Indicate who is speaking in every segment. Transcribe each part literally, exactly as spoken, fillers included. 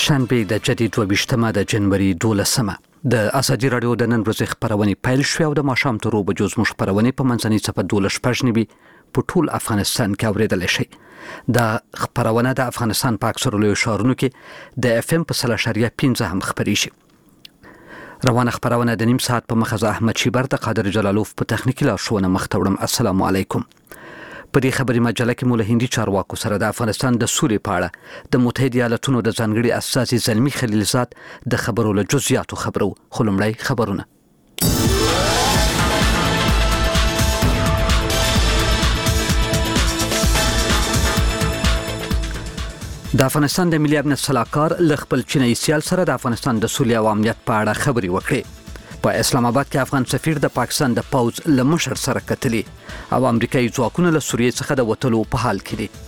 Speaker 1: شنبه د جدید دوه د جنوري دولسمه د ازادي رادیو د نن ورځې خبرونه پیل شوې او د ماښام تر اوبه جوز مش خبرونه په منځنۍ صفه دولس پښنوي په ټول افغانستان کې اوریدل شي. د خبرونه د افغانستان په اکثر لوی ښارونو کې د اف ام په سل اشاریه پنځه هم خبري شي. روانه خبرونه د نیم ساعت په مخه احمد شیبر د قادر جلالوف په تخنیکی لارښوونه مختوړم. السلام علیکم. په دې خبري مجله کې مولا هندي چارواکو سره د افغانستان د سولې په اړه د متحده ایالاتونو د ځانګړي اساسي زلمی خلیلزاد د خبرو له جزئیاتو خبرو. خلمړی خبرونه. د افغانستان د ملي امنیت سلاکار ل خپل چینایي سیال سره د افغانستان د سولې او امنیت په اړه خبري وکړي. په اسلام آباد کې افغان سفیر د پاکستان د پوز له مشر سره کتلي او امریکایي ځواکونه له سوریې څخه د وټلو په حال کې دي.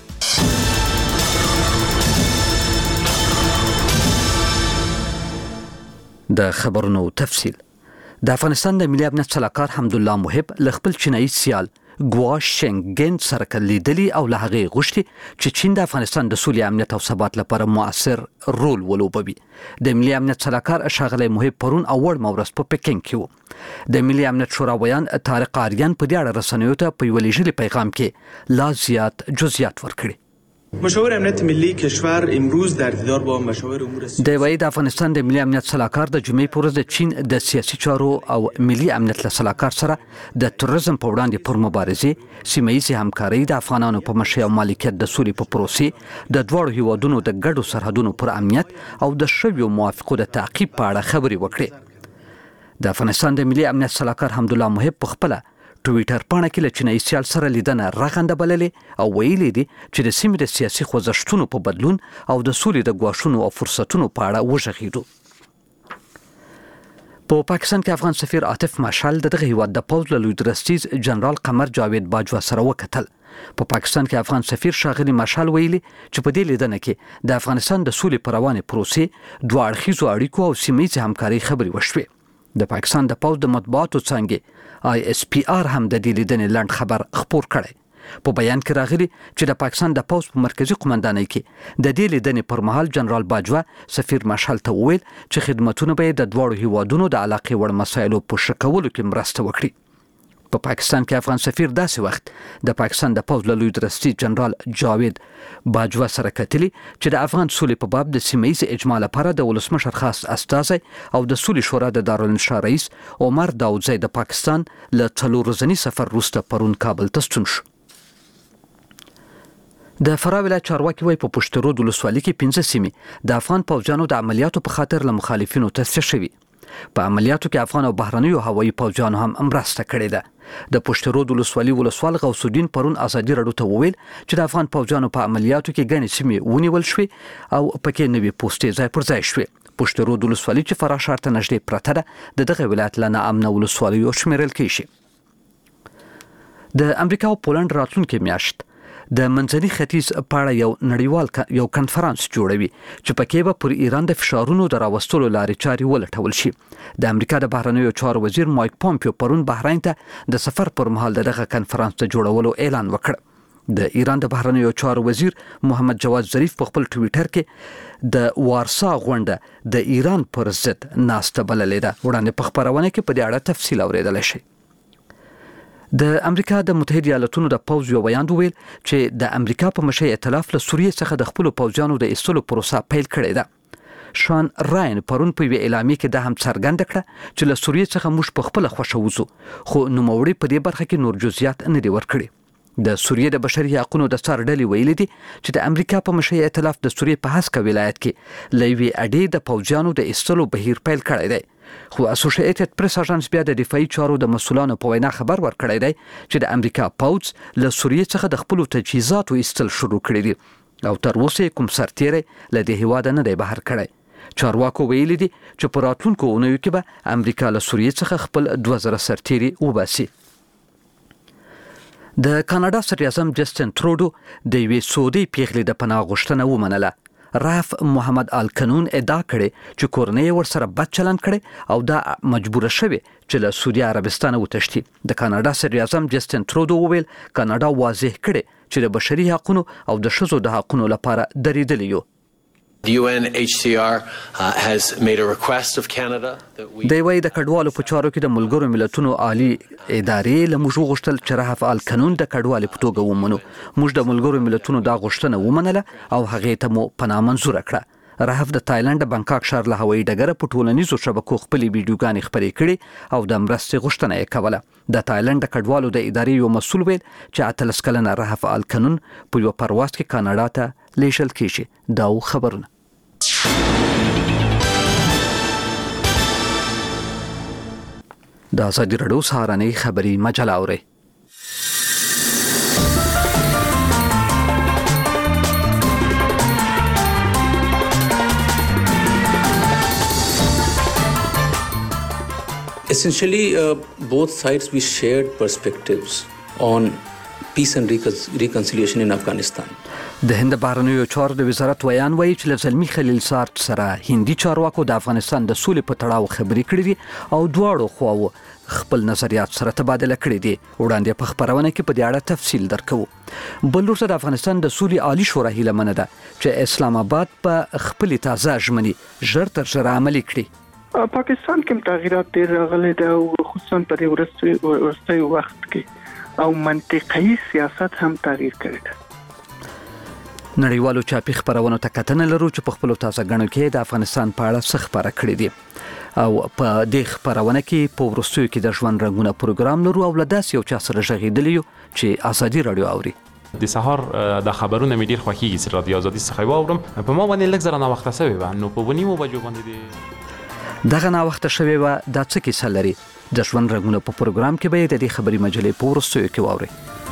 Speaker 1: د خبرونو تفصیل. د افغانستان د ملي امنیت سلاکار حمدالله محب ل خپل چینایي سیال ګوا شنګن سره کلیدلی او له هغه غوښتي چې چین د افغانستان د سولې امنیت او ثبات لپاره مؤثر رول ولوبوي. د ملي امنیت سلاکار اشغله محب پرون اول مورس په پکین کې وو. د ملي امنیت شورا ویان طارق آریان په دې اړه رسنیو ته په ویلي پیغام کې لا زیات جزئیات ورکړي.
Speaker 2: مشاور امنیت ملی کشور امروز در دیدار با مشاور امور
Speaker 1: د وای د افغانستان د ملي امنیت سلاکار د جمعې پر ورځ د چین د سیاسي چارو او ملي امنیت له سلاکار سره د تروریزم په وړاندې پر مبارزې سیمه ییزه همکاري د افغانانو په مشي او مالکیت د سولې په پروسې د دوړو هیوادونو د ګډو سرحدونو پر امنیت او د شویو موافقو د تعقیب په اړه خبري وکړي. د افغانستان د ملي امنیت سلاکار حمدالله محب په خپل ټویټر پاڼه کې له چینایي سیال سره لیدنه رغنده بللې او ویلي دي چې د سیمې د سیاسي خوځښتونو په بدلون او د سولې د ګواښونو او فرصتونو په اړه وغږېدو. په پاکستان کې افغان سفیر عاطف مشال دغه هیواد د پوز له لوی درستیز جنرال قمر جاوید باجوا سره وکتل. په پاکستان کې افغان سفیر شاغلی مشال ویلي چې په دې لیدنه کې د افغانستان د سولې پر روانې پروسې دوه اړخیزو اړیکو او سیمه ییزه همکاري خبري وشوې. د پاکستان د پوز د مطبوعاتو څنګه آی اس پی آر هم د دې لیدنې لاند خبر خبر کړي. په بیان کې راغلي چې د پاکستان د پوز په مرکزی قومندانۍ کې د دې لیدنې پر مهال جنرال باجوا سفیر مشال ته وویل چې خدماتونه به د دوړو هیوادونو د علاقې وړ مسایلو په شکولو کې مرسته وکړي. په پاکستان کې افغان سفیر داسې وخت د پاکستان د پوز له لوی درستي جنرال جاوید باجوا سره کتلي چې د افغان سولې په باب د سیمه ییز اجماع لپاره د ولسمشر خاص استازی او د سولې شورا د دارالانشا رئیس عمر داودزی د پاکستان له څلور ورځني سفر وروسته پرون کابل ته ستون شو. د فراه ولایت چارواکي وایي په پشت رود ولسوالۍ کې پنځه سیمې د افغان پوځیانو د عملیاتو په خاطر له مخالفینو تصفیه شوي. په عملیاتو کې افغان او بهرنیو هوایي پوځیانو هم مرسته کړې ده. د پشت رود ولسوالۍ ولسوال غوث الدین پرون ازادي رادیو ته وویل چې د افغان پوځیانو په عملیاتو کې ګڼې سیمې ونیول شوې او پکې نوې پوستې ځای پر ځای شوې. پشت رود ولسوالۍ چې فراه ښار ته نږدې پرته ده د دغه ولایت له ناامنه ولسوالیو شمیرل کیږي. د امریکا او پولند راتلونکي میاشت د منځني ختیځ په اړه یو نړیوال یو کنفرانس جوړوي چې پکې به پر ایران د فشارونو د راوستلو لارې چارې ولټول شي. د امریکا د بهرنیو چارو وزیر مایک پومپیو پرون بحرین ته د سفر پر مهال دغه کنفرانس ته جوړولو اعلان وکړ. د ایران د بهرنیو چارو وزیر محمد جواد ظریف په خپل ټویټر کې د وارسا غونډه د ایران پر ضد ناسته بللې ده. وړاندې په خبرونه کې په دې اړه تفصیل اوریدل شي. د امریکا د متحده ایالاتونو د پوز یو بیان ویل چې د امریکا په مشي ائتلاف له سوریې څخه د خپل پوځیانو د ایستلو پروسه پیل کړې ده. شان راین پرون په وی اعلامیه کې د هم څرګند کړه چې له سوریې څخه موږ په خپل خوښه وځو خو نوموړي په دې برخه کې نور جزئیات نه دی ورکړي. د سوریې د بشري حقوقو د څار ډلې ویلي دي چې د امریکا په مشي ائتلاف د سوریې په هسکه ولایت کې لوی اډې د پوځیانو د ایستلو بهیر پیل کړی دی. خو اسوسییټډ پریس اژانس بیا د دفاعي چارو د مسولانو په وینا خبر ورکړی دی چې د امریکا پوځ له سوریې څخه د خپل تجهیزاتو ایستل شروع کړی دي او تر اوسه کوم سرتیری له دې هیواد نه دی بهر کړی. چارواکو ویلي دي چې په راتلونکو اونیو کې به امریکا له سوریې څخه خپل دوه زره سرتیری وباسي. د کاناډا صدر اعظم جسټن ترودو د یوې سعودي پیغلې د پناه غوښتنه ومنله. راف محمد آل قانون ادعا کړي چې کورنۍ ورسره بد چلند کړي او دا مجبور شوي چې له سعودي عربستان وتښتي. د کاناډا صدر اعظم جسټن ترودو وویل کاناډا واضح کړي چې د بشري حقوقو او د ښځو د حقوقو لپاره درېدلی یو.
Speaker 3: The U N H C R uh, has made a request of Canada that we
Speaker 1: د وای د کډوالو په چارو کې د ملګرو ملتونو عالی ادارې له موږ غوښتل چې رهف ال قانون د کډوالو په توګه ومنو. موږ د ملګرو ملتونو دا غوښتنه ومنله او هغه ته مو پناه منزور کړه. رهف د تایلند د بانکاک ښار له هوایي ډګره په ټولنیزو شبکو خپلې ویډیوګانې خپرې کړې او د مرستې غوښتنه یې کوله. د تایلند د کډوالو د ادارې یو مسؤل ویل چې اتلس کلنه رهف ال قانون په یو پرواز کې کاناډا ته لیږل کیږي. دا خبرونه د ازادي راډیو سهارنۍ خبری مجله اوري.
Speaker 4: Essentially, uh, both sides we shared perspectives on peace and recon- reconciliation in Afghanistan.
Speaker 1: د هند بهرنیو چارو د وزارت ویان وایي چې له زلمی خلیلزاد سره هندي چارواکو د افغانستان د سولې په تړاو خبرې کړې دي او دواړو خواو خپل نظریات سره تبادله کړې دي. وړاندې په خبرونه کې په دې اړه تفصیل درکو. بل ورته د افغانستان د سولې عالی شورا هیله منه ده چې اسلام آباد په خپل تازه ژمنې ژر تر ژره عملي کړي.
Speaker 5: پاکستان کې تغیرات ډېر راغلي دي او خصوصا په دې وروستي وخت کې او منطقي سیاست هم تغییر کړی دی.
Speaker 1: نړیوالو چاپی خبرونو ته کتنه لرو چې په خپل تازه غنو کې د افغانستان په اړه څه خبره کړې دي او په دې خبرونه کې په ورستیو کې د ژوند رنگونه پروګرام لرو او لداس یو چا سره ژغېدلی یو چې ازادي رادیو اوري.
Speaker 6: د سهار د خبرونه مې ډیر خوښیږي چې رادیو ازادي څخه واورم. په ما باندې لږ زره نه وخت شوی و نو په ونیمو بجو باندې
Speaker 1: دغه نه وخت شوی و د څه کیسه لري. د ژوند رنگونه په پروګرام کې به د دې خبري مجلې په ورستیو کې واوري.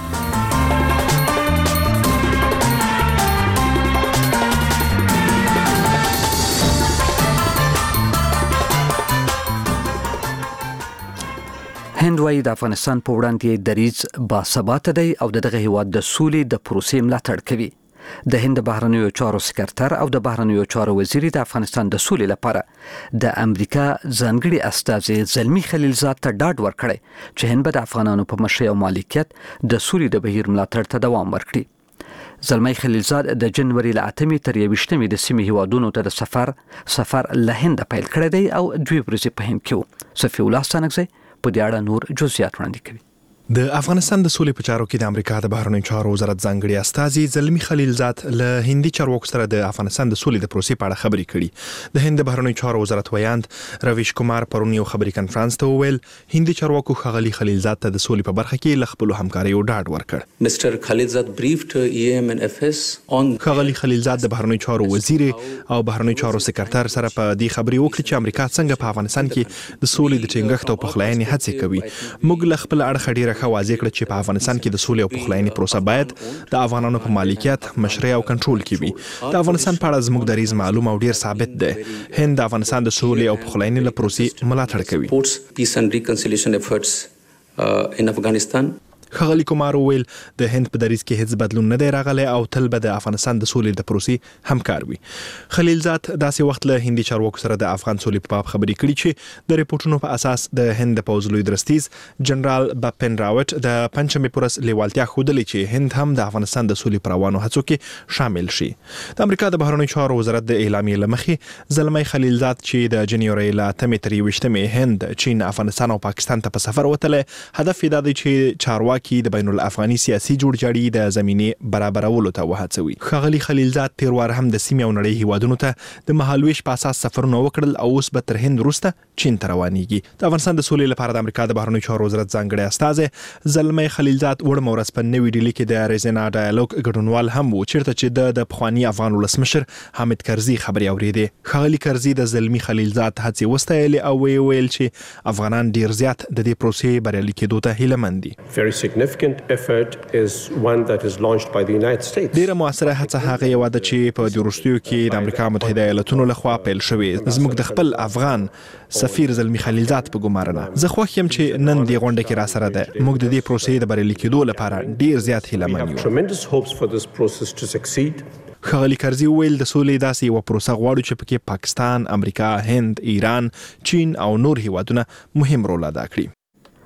Speaker 1: هند وايي د افغانستان په وړاندې دریځ با ثبات دی او دغه هیواد د سولې د پروسې ملاتړ کوي. د هند بهرنیو چارو سکرټر او د بهرنیو چارو وزیر د افغانستان د سولې لپاره د امریکا ځانګړي استازي زلمی خلیلزاد ته ډاډ ورکړی چې هند به د افغانانو په مشرۍ او مالکیت د سولې د بهیر ملاتړ ته دوام ورکړي. زلمی خلیلزاد د جنوري له اتمې تر یویشتمې د سیمې هیوادونو ته د سفر سفر له هند پیل کړی دی او دوی ورځې په هند کې وو. صفي الله ستانکزی په دې اړه نور جزئیات وړاندې کوي.
Speaker 7: د افغانستان د سولې په چارو کې د امریکا د بهرنیو چارو وزارت ځانګړي استازي زلمی خلیلزاد له هندي چارواکو سره د افغانستان د سولې د پروسې په اړه خبرې کړي. د هند د بهرنیو چارو وزارت ویاند رویش کومار پرون یو خبري کانفرنس ته وویل هندي چارواکو ښاغلي خلیلزاد ته د سولې په برخه کې له خپلو همکاریو ډاډ ورکړ.
Speaker 4: Mister Khalilzad briefed E A M and F S on
Speaker 7: ښاغلي خلیلزاد د بهرنیو چارو وزیر او بهرنیو چارو سکرټر سره په دې خبري وکړي چې امریکا څنګه په افغانستان کې د سولې د ټینګښت او پخلاینې هڅې کوي. موږ له خپل اړخ ډیره ښه واضح کړ چې په افغانستان کې د سولې او پخلاینې پروسه باید د افغانانو په مالکیت، مشرۍ او کنټرول کې وي. د افغانستان په اړه زموږ دریځ معلوم او ډیر ثابت دی. هند د افغانستان د سولې او پخلاینې له پروسې ملاتړ کوي.
Speaker 4: Peace and reconciliation efforts uh, in Afghanistan.
Speaker 7: ښاغلي کومار ویل د هند په دریځ کې هیڅ بدلون نه دی راغلی او تل به د افغانستان د سولې د پروسې همکار وي. خلیلزاد داسې وخت له هندي چارواکو سره د افغان سولې په باب خبرې کړي چې د ریپورتونو په اساس د هند د پوځ لوی درستیز جنرال بپن راوت د پنځمې پورس لیوالتیا ښودلې چې هند هم د افغانستان د سولې په روانو هڅو کې شامل شي. د امریکا د بهرنیو چارو وزارت د اعلامیې له مخې زلمی خلیلزاد چې د جنوري له اتمې تر یویشتمې هند، چین، افغانستان او پاکستان ته په سفر وتلی، هدف یې دا دی چې چارواکي د بین الافغاني سیاسي جوړجاړي د زمینې برابرولو ته وهڅوي. ښاغلي خلیلزاد تیر وار هم د سیمې او نړۍ هیوادونو ته د مهالویش په اساس سفرونه وکړل او اوس به تر هند وروسته چین ته روانېږي. د افغانستان د سولې لپاره د امریکا د بهرنیو چارو وزارت ځانګړی استازی زلمی خلیلزاد وړمه ورځ په نوې ډیلي کې د اریزونا ډایالوګ ګډونوال هم و چیرته چې د د پخواني افغان ولسمشر حامد کرزي خبرې اورېدې. ښاغلي کرزي د زلمی خلیلزاد هڅې وستایلې او ویې ویل چې افغانان ډیر زیات د دې پروسې بریالي کېدو ته هیله مند دي.
Speaker 8: Very significant effort is one that is launched by the United States.
Speaker 7: ډیره موثره هڅه هغه یو ده چې په دې وروستیو کې د امریکا متحده ایالاتونو لخوا پیل شوې. زموږ د خپل افغان سفیر زلمی خلیلزاد په ګمارنه زه خوښ یم چې نن دې غونډه کې را سره ده. موږ د دې پروسې د بریالي کېدو لپاره ډیر زیات هیله مند یو.
Speaker 8: Tremendous hopes for this process to succeed.
Speaker 7: ښاغلي کرزي ویل د سولې داسې یو پروسه غواړو چې پکې پاکستان، امریکا، هند، ایران، چین او نور هیوادونه مهم رول ادا کړي.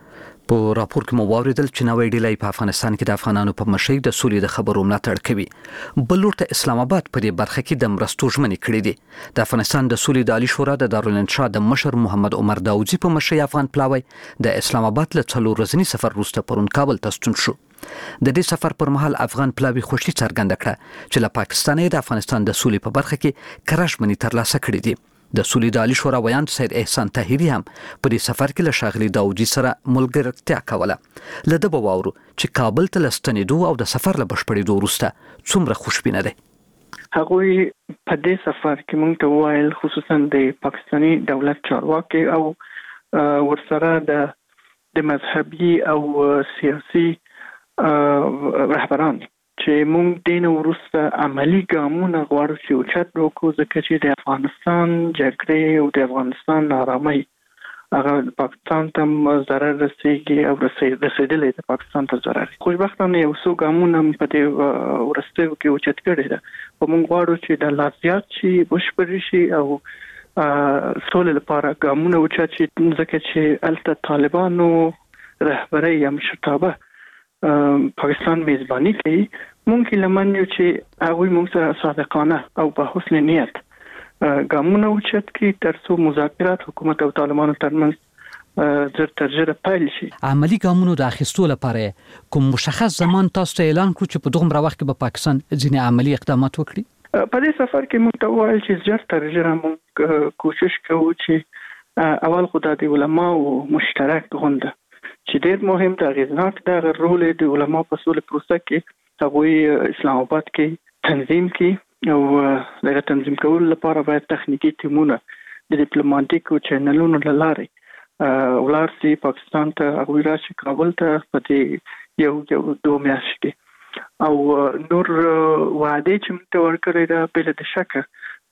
Speaker 1: په راپور کې مو واوریدل چې نوې ډیلۍ په افغانستان کې د افغانانو په مشرۍ د سولې د خبرو ملاتړ کوي. بل لورته اسلام آباد په دې برخه کې د مرستو ژمنې کړې دي. د افغانستان د سولې د عالی شورا د دارالانشا د مشر محمد عمر داوودزي په مشرۍ افغان پلاوی د اسلام آباد له څلور ورځني سفر وروسته پرون کابل ته ستون شو. د دې سفر پر مهال افغان پلاوی خوشي څرګنده کړه چې له پاکستان د افغانستان د سولې په برخه کې کره ژمنې ترلاسه کړې دي. د سولې د عالی شورا ویان سید احسان طاهری هم په دې سفر کې له ښاغلي داوودزي سره ملګرتیا کوله. له ده به واورو چې کابل ته له ستنېدو او د سفر له بشپړېدو وروسته څومره خوشبینه دی.
Speaker 5: هغوی په دې سفر کې موږ ته وویل، خصوصا د پاکستاني دولت چارواکي او ورسره د د مذهبي او سیاسي رهبران چې موږ دین وروسته عملی ګامونه غواړو چې اوچت وکړو، ځکه چې د افغانستان جګړې او د افغانستان نارامۍ هغه پاکستان ته ضرر رسېږي او رسېدلی د پاکستان ته ضرر. خوشبختانه یو څو ګامونه په دې وروستیو کې اوچت کړي ده. په موږ غواړو چې د لا زیات شي، بشپړ شي او سولې لپاره ګامونه اوچت شي، ځکه چې هلته طالبانو رهبرۍ یا مشرتابه پاکستان میزبانی کوي. ممکن لمن یو چې هغوی موږ سره صادقانه او په حسن نیت ګامونه اوچت کړي ترڅو مذاکرات حکومت او طالبانو ترمنځ زر تر ژره پیل شي.
Speaker 1: عملی ګامونو د اخیستو لپاره کوم مشخص زمان تاسو ته اعلان کړو چې په دغه وخت کې به پاکستان ځینې عملی اقدامات وکړي؟
Speaker 5: په دې سفر کې موږ ته وایي چې زر تر ژره موږ کوشش کوو چې اول خو د علماو مشترک غونډه چې ډېر مهم د اغیزناک د رول د علماو په سولې پروسه کې هغوی اسلام آباد کې تنظیم کې او دغه تنظیم کولو لپاره باید تخنیکی ټیمونه د ډیپلوماټیکو چینلونو له لارې ولار سي پاکستان ته هغوی راشي کابل ته په دې یو یو دوه میاشتې کې او نور وعده چې موږ ته ورکړې ده بل د شکه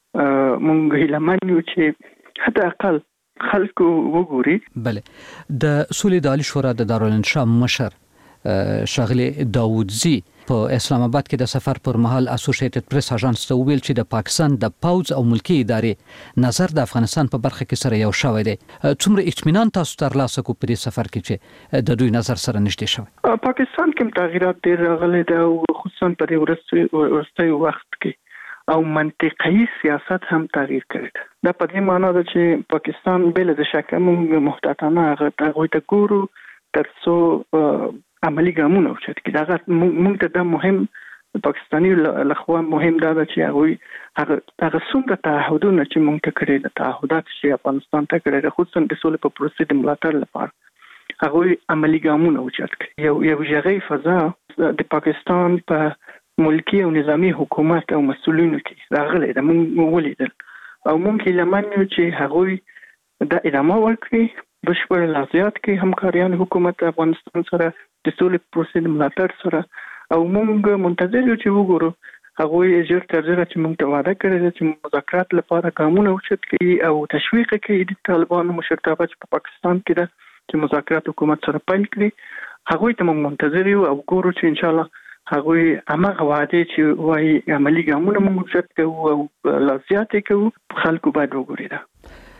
Speaker 5: موږ هیله یو چې حتی اقل خلکو وګوري.
Speaker 1: بله د سولې د عالی شورا د دارالانشا مشر ښاغلي داوودزي په اسلام آباد کې د سفر پر مهال اسوسییټډ پریس اژانس ته ویل چې د پاکستان د پوز او ملکی ادارې نظر د افغانستان په برخه کې سره یو شوی دی. څومره اطمینان تاسو ترلاسه کو په دې سفر کې چې د دوی نظر سره نږدې شوی؟
Speaker 5: پاکستان کې تغیرات ډېر راغلي دي او خصوصا په دې وروستي وخت کې او منطقي سیاست هم تغییر کړی دی. دا په دې معنی ده چې پاکستان بل د شکه موږ محتاطانه هغه ته ګورو ترڅو عملی ګامونه اوچت کړي. دا موږ ته د مهم پاکستاني لخوا مهم دا چې هغه هغه څومره تعهدونه چې موږ ته کړی د تعهدات چې افغانستان ته کړی د خصوصا د سولې په پروسې د ملاتړ لپاره هغه عملی ګامونه اوچت کړي. یو یو ژغې فضا د پاکستان په ملکی او نظامی حکومت او مسؤلینو کې راغلي د موږ ولیدل او ممکن لمن یو چې هغه د ادامه ورکړي بشپړ لازیات کې همکاریان حکومت افغانستان سره د سولې پروسې ملاتړ سره او موږ منتظر یو چې وګورو هغه ژر تر ژره چې موږ ته وعده کړی دی چې مذاکرات لپاره ګامونه اوچت کړي او تشویق کړي د طالبانو مشرتابه چې په پاکستان کې ده چې مذاکرات حکومت سره پیل کړي. هغه ته موږ منتظر یو او ګورو چې ان شاء الله هغه هغه وعده چې وايي عملی ګامونه موږ اوچت کوو او لازیات کوو خلکو باید وګوري. دا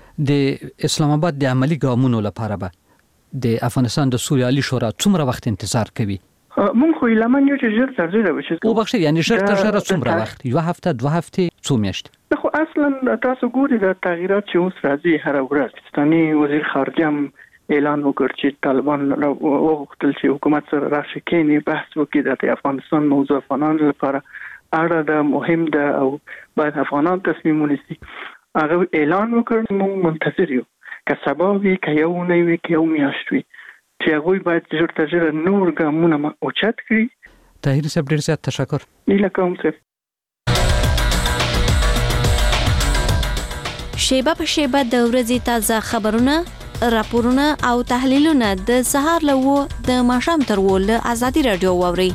Speaker 1: د اسلام آباد د عملی ګامونو لپاره به د افغانستان د سولې عالی شورا څومره وخت انتظار کوي؟
Speaker 5: مونږ خو لمن یو چې ژر تر ژره وشي.
Speaker 1: او بخښه یعنی ژر تر ژره څومره وخت؟ یو هفته، دوه هفتې، څو میاشتې؟
Speaker 5: خو اصلا تاسو ګورئ د تغیرات چې اوس راځي هر ورځ. پاکستاني وزیر خارجه اعلان وکړ چې طالبان وغوښتل چې حکومت سره راشي کېني بحث وکړي د افغانستان موضوع افغانانو لپاره اړه ده، مهم ده او باید افغانان تصمیم ونیسي. هغه اعلان وکړ. موږ منتظر یو که سبا وي که یو نه وي که یو میاشت وي چې هغوی باید ژر تر ژره نور ګامونه اوچت کړي.
Speaker 1: طاهري صاحب ډېر زیات تشکر.
Speaker 5: هیله کوم صاحب.
Speaker 9: شیبه په شیبه د ورځې تازه خبرونه، راپورونه او تحلیلونه د سهار له و د ماښام تر و له ازادي رادیو واورئ.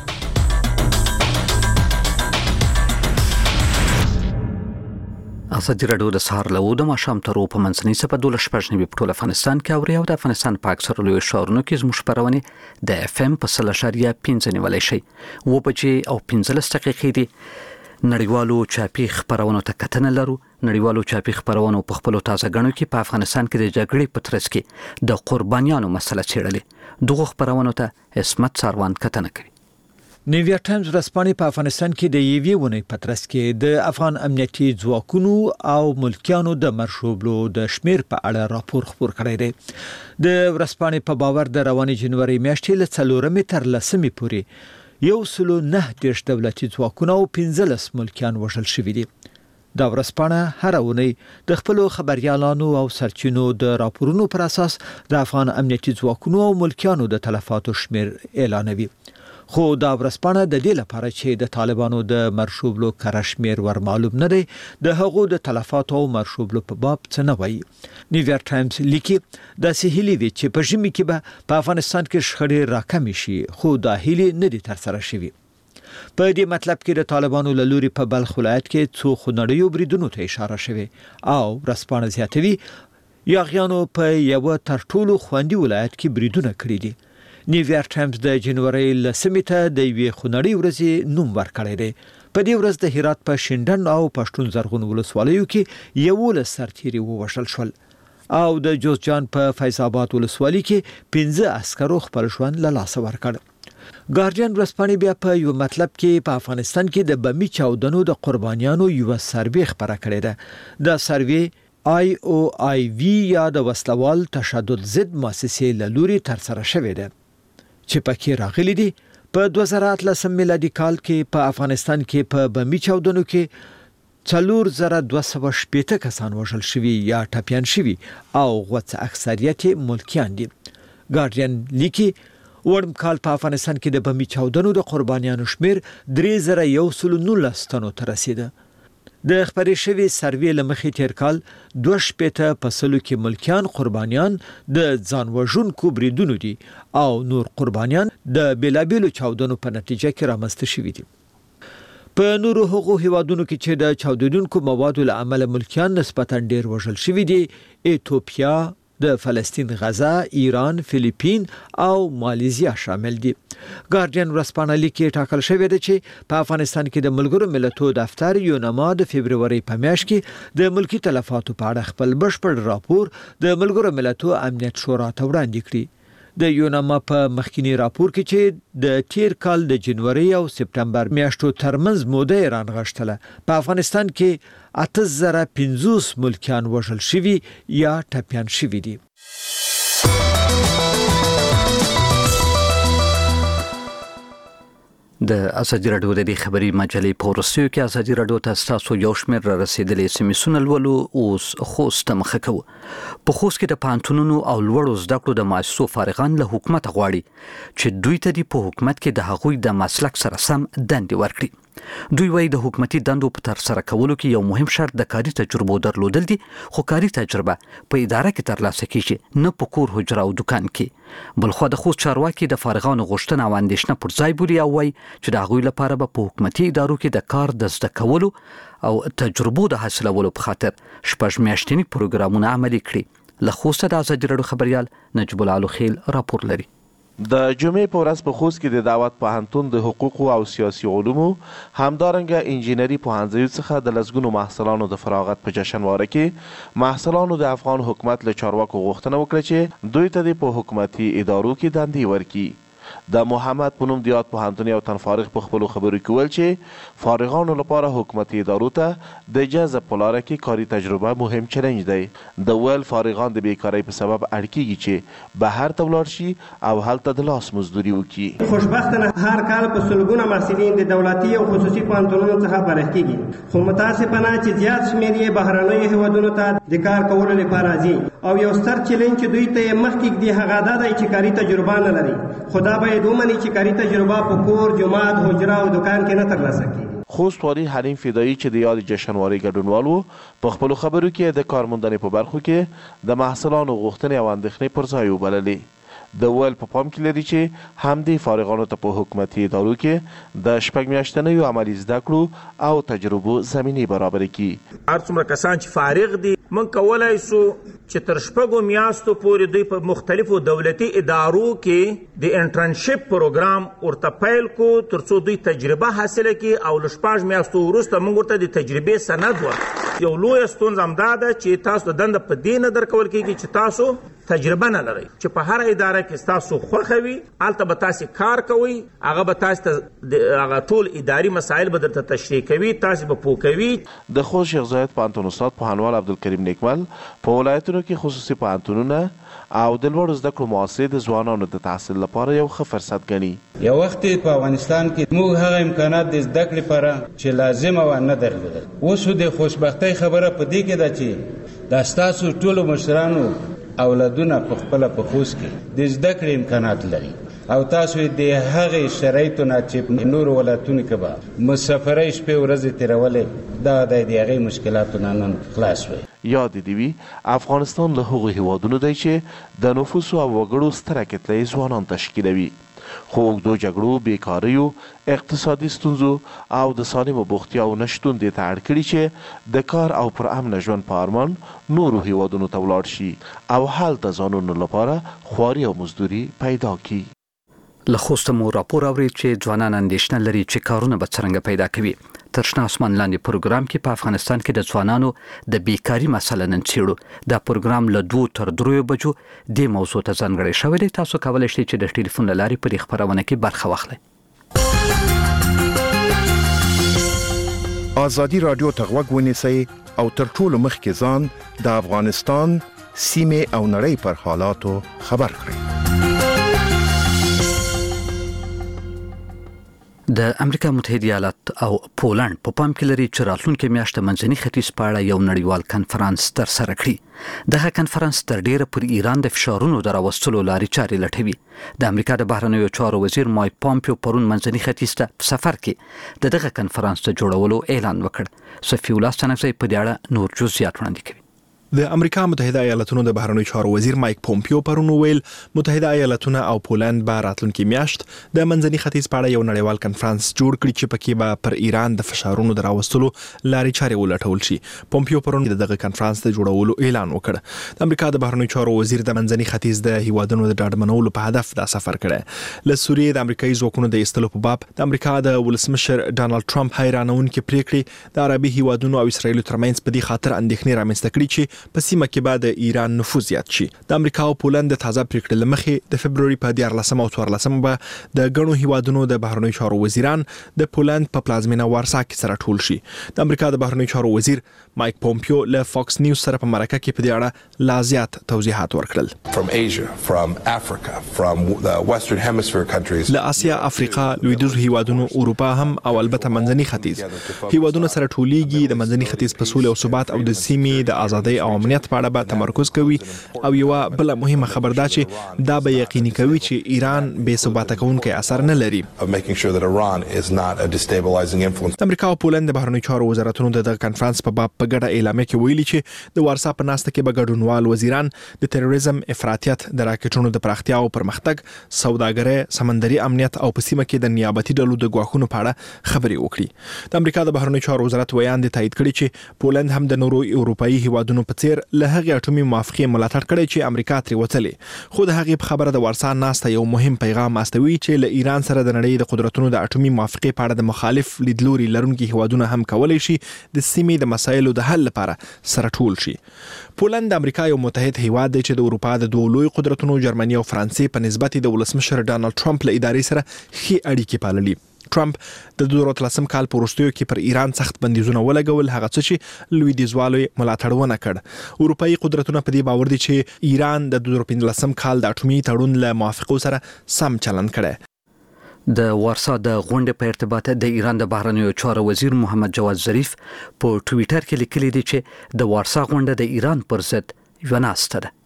Speaker 1: ازادي رادیو د سهار له و د ماښام تر و په منځنۍ سپه دولس شپږ نوي په ټول افغانستان کې اوري او د افغانستان په اکثرو لویو ښارونو کې زموږ خپرونې د اف ام په سل اشاریه پنځه نیولی شي. اوه بجې او پنځلس دقیقې دي. نړیوالو چاپي خپرونو ته کتنه لرو. نړیوالو چاپي خبرونو په خپلو تازه غنو کې په افغانستان کې د جګړې په ترڅ کې د قربانیانو مسله څېړلې. دغه خبرونو ته اسمت ساروان کتنه کوي.
Speaker 10: نیویارک ټایمز ورځپاڼې په افغانستان کې د یوې ونې په ترڅ کې د افغان امنیتي ځواکونو او ملکیانو د مرشوبلو د شمیر په اړه راپور خپور کړی دی. د ورځپاڼې په باور د روانې جنوري میاشتې له څلورمې تر لسمې پورې یو سلو نه دېرش دولتي ځواکونه او پنځلس ملکیان وژل شوي دي. دا ورځپاڼه هر اونۍ د خپلو خبريالانو او سرچینو د راپورونو پر اساس د افغان امنیتي ځواکونو او ملکیانو د تلفاتو شمیر اعلانوي. خو دا ورځپاڼه د دې لپاره چې د طالبانو د مرشوبلو کره شمیر ور معلوم نه دی د هغو د تلفاتو او مرشوبلو په باب څه نه وایي. نیویارک ټایمز لیکي د سهیلی وی چې په ژمي کې به په افغانستان کې شخړې راکمې شي خو دا هیلې نه دي ترسره شوي. په دې مطلب کې د طالبانو له لوري په بلخ ولایت کې څو خونړیو بریدونو ته اشاره شوې او ورځپاڼه زیاتوي یاغیانو په یو تر ټولو خوندي ولایت کې بریدونه کړي دي. نیویارک ټایمز د جنوري لسمې ته د یوې خونړۍ ورځې نوم ورکړی دی. په دې ورځ د هرات په شینډن او پښتون زرغون ولسوالیو کې یولس سرتیري ووژل شول او د جوزجان په فیض آباد ولسوالۍ کې پنځه عسکرو خپل ژوند له لاسه ورکړ. ګارډین ورځپاڼې بیا په یو مطلب کې په افغانستان کې د بمي چاودنو د قربانیانو یو سروې خبره کړې ده. دا سروې آی او آی وی یا د وسلوال تشدد ضد مؤسسې له لوري ترسره شوې ده چې پکې راغلي دي په دوه زره اتلسم میلادي کال کې په افغانستان کې په بمي چاودنو کې څلور زره دوه سوه شپېته کسان وژل شوي یا ټپیان شوي او غوڅ اکثریت ملکیان دي. ګارډین لیکي وړم کال په افغانستان کې د بمي چاودنو د قربانیانو شمیر درې زره یو سل نولس تنو ته رسیده. د خبرې شوی سروې لمخې تیر کال دوه شپېته په سلو کې ملکیان قربانیان د ځان وژونکو بریدونو دي او نور قربانیان د بیلابیلو چاودنو په نتیجه کې رامنځته شوي دي. په نورو هغو هیوادونو کې چې د چاودیدونکو موادو له امله ملکیان نسبتا ډیر وژل شوي دي ایتوپیا، د فلسطین، غزه، ایران، فلیپین او مالیزیا شامل دي. ګارډین ورځپاڼه لیکي ټاکل شوې ده چې په افغانستان کې د ملګرو ملتونو دفتر یونما د فبرवरी په میاشت کې د ملکی تلفاتو په اړه خپل بشپړ راپور د ملګرو ملتونو امنیت شورا ته وړاندې کړی. د یونما په مخکینی راپور کې چې د تیر کال د جنوري او سپټمبر میاشتو ترمنځ موده ایران غشتله په افغانستان کې اته زره پنځوس ملکیان وژل شوي یا ټپیان شوي دي.
Speaker 1: د ازادي راډیو د خبري مجلې په ورسېو کې ازادي راډیو ته تاسو یو شمېر را رسیدلې سیمسونه لولو اوس خوست مخه کوو. په خوست کې د پانتونونو او لوړو زده کړو د مؤسسو فارغان له حکومت غواړي چې دوی ته د په حکومت کې د هغوی د مسلک سره سم دندې ورکړي. دوی وايي د حکومتي دندو په تر سره کولو کې یو مهم شرط د کاري تجربو درلودل دي خو کاري تجربه په اداره کې ترلاسه کیږي نه په کور حجره او دکان کې. بلخو د خوست چارواکي د فارغانو غوښتنه او اندېښنه پر ځای بولي او وايي چې د هغوی لپاره به په حکومتي ادارو کې د کار د زده کولو او تجربو د حاصلولو په خاطر شپږ میاشتني پروګرامونه عملي کړي. له خوسته د ازادي راډیو خبريال نجیب الله خیل راپور لري.
Speaker 11: د جمعې په ورځ په خوست کې د دعوت پوهنتون د حقوقو او سیاسي علومو همدارنګه انجینري پوهنځیو څخه د لسګونو محصلانو د فراغت په جشنواره کې محصلانو د افغان حکومت له چارواکو غوښتنه وکړه چې دوی ته په حکومتي ادارو کې دندې ورکړي. د محمد په نوم د یاد پوهنتون یو تن فارغ په خپلو خبرو کې ویل چې فارغانو لپاره حکومتي ادارو ته د جذب په لاره کې کاري تجربه مهم چلنج دی. د ویل فارغان د بیکارۍ په سبب اړ کېږي چې بهر ته ولاړ شي او هلته د لاس مزدوري وکړي.
Speaker 12: خوشبختانه هر کال په سلګونه محصلین د دولتي او خصوصي پوهنتونونو څخه فارغ کېږي خو متاسفانه چې زیات شمېر یې بهرنیو هیوادونو ته د کار کولو لپاره ځي او یو ستر چلنج چې دوی ته مخکې ږدي هغه دا دی چې کاري تجربه نه لري. خدا باید ومني چې کاري تجربه په کور، جومات، حجره او دکان کې نه ترلاسه کیږي.
Speaker 11: خوست والي حلیم فدایی چې د یاد جشنواري ګډونوال وو په خپلو خبرو کې د کارموندنې په برخو کې د محصلانو غوښتنې او اندېښنې پر ځای وبللې. د ویل په پام کې لري چې همدې فارغانو ته په حکومتي ادارو کې د شپږ میاشتنیو عملي زده کړو او تجربو زمینې برابرې کړي.
Speaker 13: هر څومره کسان چې فارغ دي موږ کولی سو چې تر شپږو میاشتو پورې دوی په مختلفو دولتي ادارو کې د انټرنشپ پروګرام ورته پیل کو تر څو دوی تجربه حاصله کړي او له شپږ میاشتو وروسته موږ ورته د تجربې سند ورکړو. یو لوی ستونزه هم دا ده چې تاسو د دنده په دې نه درکول کېږي چې تاسو تجربه نه لرئ، چې په هر اداره کې تاسو خوښه وي هلته به تاسو کار کوئ، هغه به تاسو ته هغه ټول اداري مسایل به درته تشریح کوي، تاسو به پوه کوي.
Speaker 11: د خوست شیخ زاید پوهنتون استاد پوهنوال عبدالکریم نیکمل په ولایتونو کې خصوصي پوهنتونونه او د لوړو زده کړو مؤسسې د ځوانانو د تحصیل لپاره یو ښه فرصت ګڼي.
Speaker 14: یو وخت په افغانستان کې موږ هغه امکانات د زده کړې لپاره چې لازمه وه نه درلودل. اوس د خوشبختۍ خبره په دې کې ده چې دا ستاسو ټولو مشرانو اولادونه په خپله په خوست کې د زده کړې امکانات لري او تاسو د هغې شرایطو نه چې نورو ولایتونو کې به مسافرۍ شپې ورځې تېرولې دا د هغې مشکلاتو نه نن خلاص وي.
Speaker 11: یاد دې وي افغانستان له هغو هیوادونو دی چې د نفوسو او وګړو ستره کتله یې ځوانان تشکیلوي، خو اوږدو جګړو، بیکاریو، اقتصادي ستونزو او د سالمو بوختیاو نشتون دې ته اړ کړي چې د کار او پر امنه ژوند په ارمان نورو هیوادونو ته ولاړ شي او هلته ځانونو لپاره خواري او مزدوري پیدا کړي.
Speaker 1: له خوسته مو راپور اورید چې ځوانان اندېښنه لري چې کارونه به څرنګه پیدا کوي. تر شنه اسمان لاندې پروګرام کې په افغانستان کې د ځوانانو د بیکاري مسله نن څېړو. دا پروګرام له دوه تر دریو بجو دې موضوع ته ځانګړی شوی دی. تاسو کولی شئ چې د ټلیفون له لارې په دې خپرونه کې برخه واخلئ.
Speaker 15: ازادي راډیو ته غوږ ونیسئ او تر ټولو مخکې ځان د افغانستان سیمې او نړۍ پر حالاتو خبر کړئ.
Speaker 1: د امریکا متحده ایالات او پولند په پام کې لري چې راتلونکي میاشت منځني ختیځ په اړه یو نړیوال کنفرانس ترسره کړي. دغه کنفرانس تر ډیره پر ایران د فشارونو د راوستلو لارې چارې لټوي. د امریکا د بهرنیو چارو وزیر مایک پامپیو پرون منځني ختیځ ته په سفر کې د دغه کنفرانس د جوړولو اعلان وکړ. صفي الله ستانکزی په دې اړه نور جزئیات وړاندې کوي.
Speaker 7: د امریکا متحده ایالاتونو د بهرنیو چارو وزیر مایک پومپیو پرون ویل متحده ایالاتونه او پولند به راتلونکي میاشت د منځني ختیځ په اړه یو نړیوال کنفرانس جوړ کړي چې پکې به پر ایران د فشارونو د راوستلو لارې چارې ولټول شي. پومپیو پرون دغه کنفرانس د جوړولو اعلان وکړ. د امریکا د بهرنیو چارو وزیر د منځني ختیځ د هیوادونو د ډاډمنولو په هدف دا سفر کړی. له سوریې د امریکایي ځواکونو د ایستلو په باب د امریکا د ولسمشر ډانلډ ټرمپ حیرانونکې پریکړې د عربي هیوادونو او اسرایل ترمنځ په دې خاطر اندېښنې رامنځته کړي چې په سیمه کې د ایران نفوذ زیات شي. د امریکا او پولند د تازه پریکړې لمخې د فبرवरी په دیارلسمه او څوارلسمه به د غنو هیوادونو د بهرنیو چارو وزیران د پولند په پلازمینه وارسا کې سره ټول شي. د امریکا د بهرنیو چارو وزیر مایک پومپیو له فاکس نیوز سره په مرکه کې په دې اړه لا زیات توضیحات ورکړل.
Speaker 16: From Asia, from Africa, from the Western Hemisphere countries.
Speaker 7: له آسیا، افریقا، لویدیځ هیوادونو، اروپا هم او البته منځني ختیځ هیوادونو سره ټولیږي. د منځني ختیځ په سولې او ثبات او د سیمې د ازادۍ او امنیت په اړه تمرکز کوي او یو بل مهمه خبر ده چې دا به یقیني کوي چې ایران بې ثباته کوونکی اثر نه لري. د امریکا او پولند د بهرنیو چارو وزارتونو د کنفرانس په باب په ګډه اعلامیه کې ویلي چې د وارسا په ناسته کې به ګډونوال وزیران د تروریزم، افراطیت، د راکټونو د پراختیا او پرمختګ، سوداګرۍ، سمندري امنیت او په سیمه کې د نیابتي ډلو د ګواښونو په اړه خبرې وکړي. د امریکا د بهرنیو چارو وزارت ویان د تایید کړي چې پولند هم د نورو اروپایي هیوادونو په څیر له هغې اټومي موافقې ملاتړ کړی چې امریکا ترې وتلې. خو د هغې په خبره د وارسا ناسته یو مهم پیغام استوي چې له ایران سره د نړۍ د قدرتونو د اټومي موافقې په اړه د مخالف لیدلوري لرونکي هیوادونه هم کولی شي د سیمې د مسایلو د حل لپاره سره ټول شي. پولند د امریکا یو متحد هیواد دی چې د اروپا د دوه لوی قدرتونو جرمني او فرانسې په نسبت د ولسمشر ډانلډ ټرمپ له ادارې سره ښې اړیکې پاللي. ټرمپ د دوه زره اتلسم کال په وروستیو کې پر ایران سخت بندیزونه ولګول، هغه څه چې لویدیځوالو ملاتړ ونه کړ. اروپایي قدرتونه په دې باور دي چې ایران د دوه زره پنځلسم کال د اټومي تړون له موافقو سره سم چلند کړي. د وارسا د غونډې په ارتباط د ایران د بهرنیو چارو وزیر محمد جواد ظریف په ټوئیټر کې لیکلي دي چې د وارسا غونډه د ایران پر ضد یوه ناسته ده.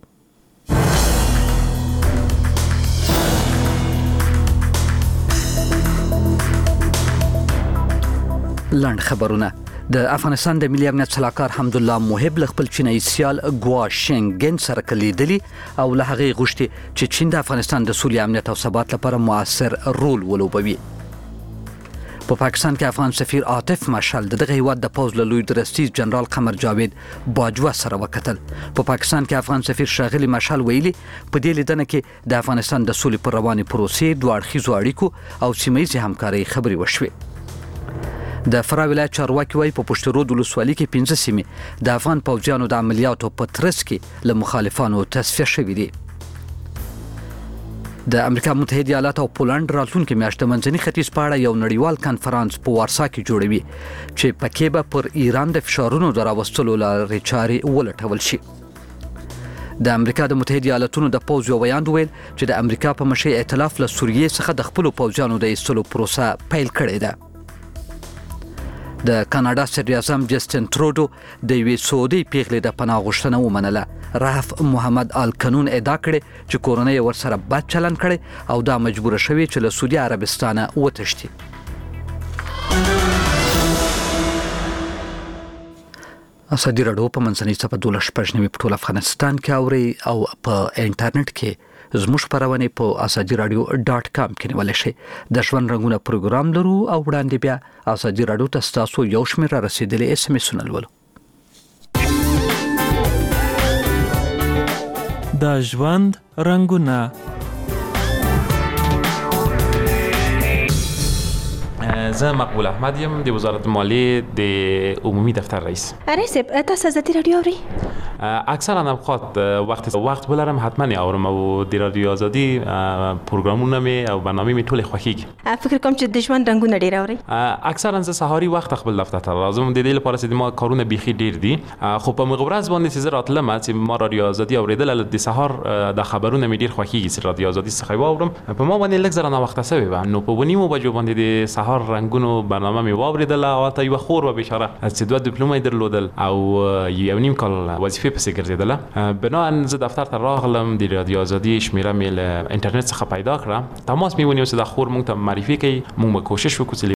Speaker 7: لاند خبرونه. د افغانستان د ملي امنیت سلاکار حمدالله محب له خپل چینایي سیال ګوا شینګن سره کلیدلی او له هغې غوښتي چې چین د افغانستان د سولې، امنیت او ثبات لپاره موثر رول ولوبوي. په پاکستان کې افغان سفیر عاطف مشعل دغه هیواد د پوز له لوی درستیز جنرال قمر جاوید باجوه سره وکتل. په پاکستان کې افغان سفیر شاغلی مشعل ویلي په دې لیدنه کې د افغانستان د سولې پر روانې پروسې، دوه اړخیزو اړیکو او سیمه ییزې همکارۍ خبرې وشوې.
Speaker 1: د فراه ولایت چارواکي وایي په پشت رود ولسوالۍ کې پنځه سیمې د افغان پوځیانو د عملیاتو په ترڅ کې له مخالفانو تصفیه شوې دي. د امریکا متحده ایالات او پولند راتلونکي میاشت د منځني ختیځ په اړه یو نړیوال کانفرنس په وارسا کې جوړوي چې پکې به پر ایران د فشارونو د راوستلو لارې چارې ولټول شي. د امریکا د متحده ایالاتونو د پوځ یو ویاند ویل چې د امریکا په مشرۍ ائتلاف له سوریې څخه د خپلو پوځیانو د ایستلو پروسه پیل کړې ده. د کاناډا صدر اعظم جسټین ترودو د یوې سعودي پیغلې د پناه غوښتنه ومنله. رحف محمد آل قانون ادعا کړې چې کورنۍ ورسره بد چلند کړي او دا مجبوره شوې چې له سعودي عربستانه وتښتي. ازادي راډیو په منځنۍ صفحه دولس شپږ نوي په ټول افغانستان کې اوري او په انټرنیټ کې زموږ خبرونه په ازادي رادیو ډاټ کام کې نیولای شئ. د ژوند رنګونه پروګرام لرو او وړاندې بیا ازادي رادیو ته ستاسو یو شمېر رسیدلي اس ام اس لولو.
Speaker 17: د ژوند رنګونه
Speaker 6: زه مقبول احمد یم د وزارت مالیې د عمومي دفتر رئیس.
Speaker 18: رئیس تاسو ازادي رادیو اورئ؟
Speaker 6: اکثرا اوقات وقت وقت ولرم حتما اورم او د رادیو ازادي پروګرامونه می او برنامه می ټول خوښیږي.
Speaker 18: فکر کوم چې د ژوند رنګونه ډیر اورئ.
Speaker 6: اکثرا زه سهاري وخت خپل دفتر ته راځم د دې لپاره چې ما کارونه بيخي ډیر دي. خو په مغرض باندې چې زه راتلم چې ما رادیو ازادي اوریدل د سهار د خبرونه می ډیر خوښیږي چې رادیو ازادي څخه واورم. په ما باندې لږ زره نه وخت سوي و نو په ونیمو بجو باندې د سهار رنگونو برنامه می واوریدل او تا یو خور و بیچاره چې دوه دیپلومای درلودل او یو نیم کال وظیفه پسې ګرځیدله. بناهن زه دفتر ته راغلم د رادیو ازادي شمیره می له انټرنیټ څخه پیدا کړم. تماس می ونیو چې د خور مونږ ته معرفي کړي. مونږ کوشش وکړو